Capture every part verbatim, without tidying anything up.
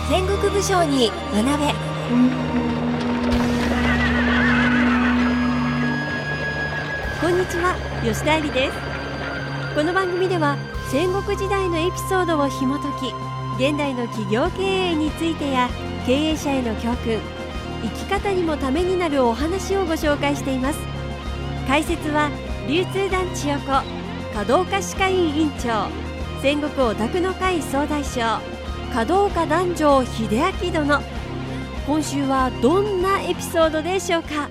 戦国武将に学べ。こんにちは、吉田絵里です。この番組では戦国時代のエピソードを紐解き、現代の企業経営についてや経営者への教訓、生き方にもためになるお話をご紹介しています。解説は流通団千代子華道家歯科医院院長、戦国オタクの会総大将華道家壇上秀明殿。今週はどんなエピソードでしょうか。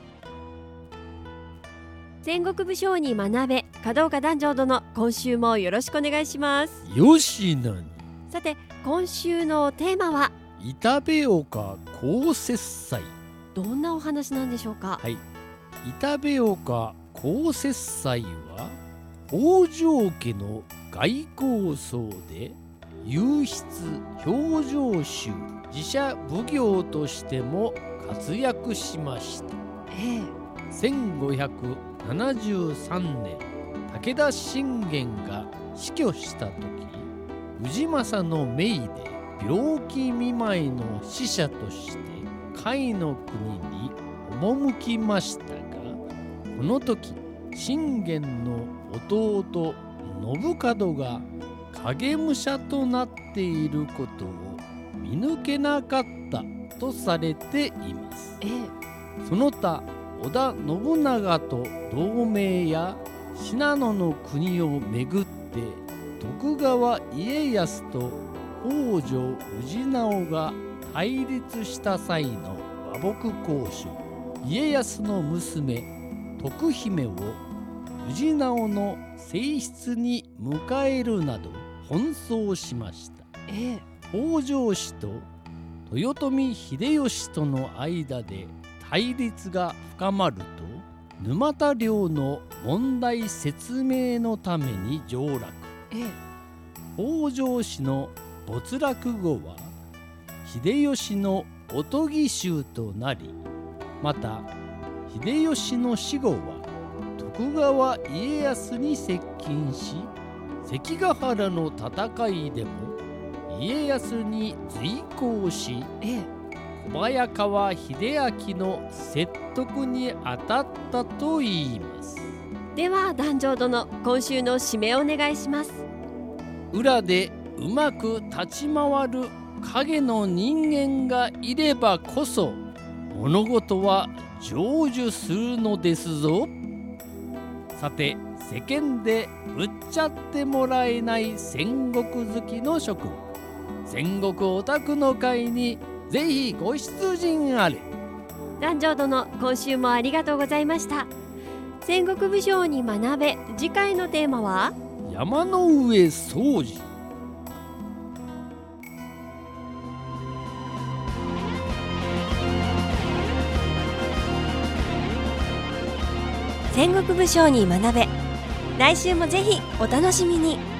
戦国武将に学べ華道家壇上殿、今週もよろしくお願いします。 よしなに。 さて、今週のテーマは板部岡公接祭。 どんなお話なんでしょうか。 はい、板部岡公接祭は北条家の外交僧で、右筆表情衆自社奉行としても活躍しました。 ええ、 せんごひゃくななじゅうさんねん、武田信玄が死去した時、氏政の命で病気見舞いの使者として甲斐の国に赴きましたが、この時信玄の弟信門が影武者となっていることを見抜けなかったとされています。 ええ、 その他織田信長と同盟や信濃の国をめぐって徳川家康と北条氏直が対立した際の和睦交渉、家康の娘徳姫を氏直の正室に迎えるなど奔走しました。 ええ、 北条氏と豊臣秀吉との間で対立が深まると、沼田領の問題説明のために上洛。 ええ、 北条氏の没落後は秀吉のおとぎ衆となり、また秀吉の死後は徳川家康に接近し、関ヶ原の戦いでも家康に随行し、 ええ、 小早川秀明の説得に当たったといいます。 では壇上殿、今週の締めお願いします。 裏でうまく立ち回る影の人間がいればこそ物事は成就するのですぞ。さて、世間で売っちゃってもらえない戦国好きの諸君、戦国オタクの会にぜひご出陣あれ。 壇上殿、今週もありがとうございました。戦国武将に学べ、次回のテーマは山の上掃除。 戦国武将に学べ、来週もぜひお楽しみに。